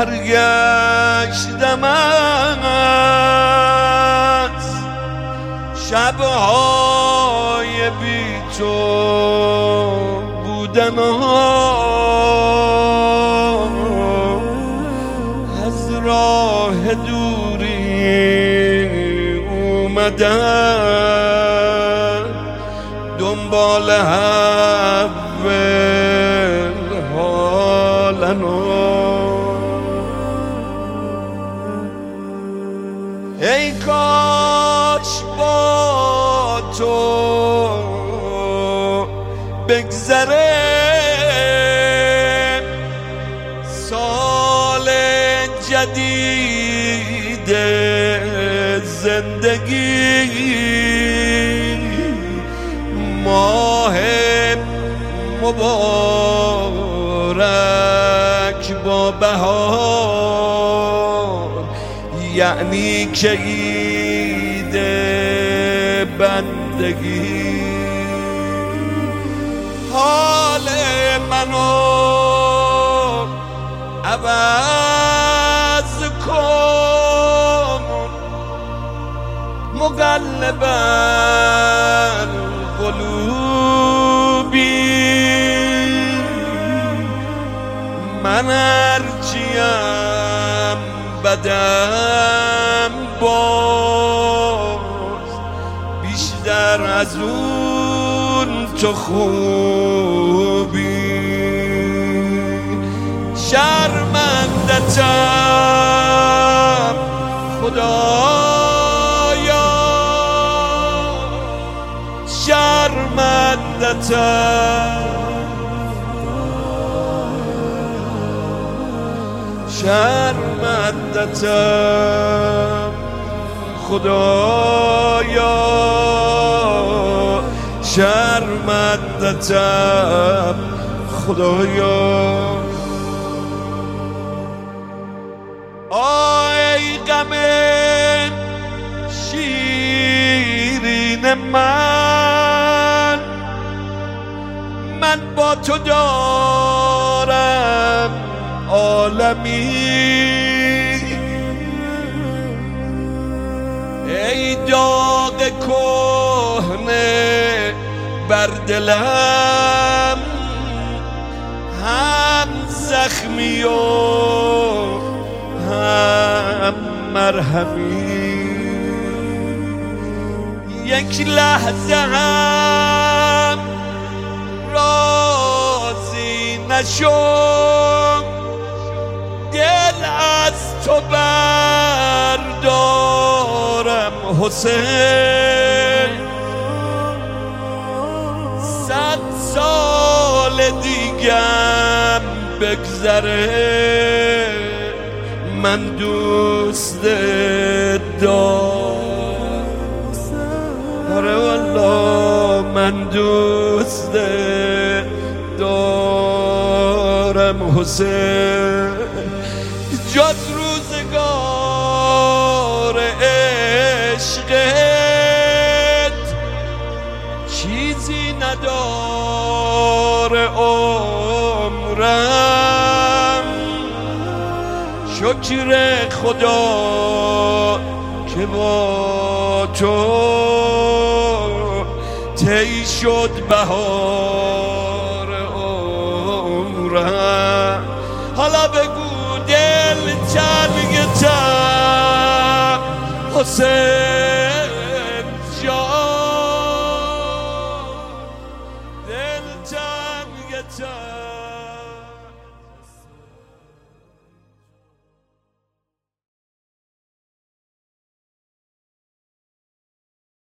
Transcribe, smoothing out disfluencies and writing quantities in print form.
برگشتم از شبهای بی تو بودن از راه دوری اومدن دنبال اول حالنو ای کاش با تو بگذره سال جدید زندگی ماه مبارک با بهار یعنی که عید بندگی حال منو عوض کن مقلب القلوبی من هرچیم بدم باز بیشتر از اون تو خوبی شرمندتم خدایا شرمندتم شرمندتم خدایا شرمندتم خدایا ای غم شیرین من با تو دارم عالمی ای داغ کهنه بر دلم هم زخمی و هم مرهمی یک لحظه هم راضی نشم دل از تو بردارم حسین 100 سال دیگم بگذره من دوست دارم آره والله من دوست دارم حسین جز روزگار عشقت چیزی نداره عمرم شکر خدا که با تو طی شد بهار عمرم حالا بگو دل تنگتم حسین جان دل تنگتم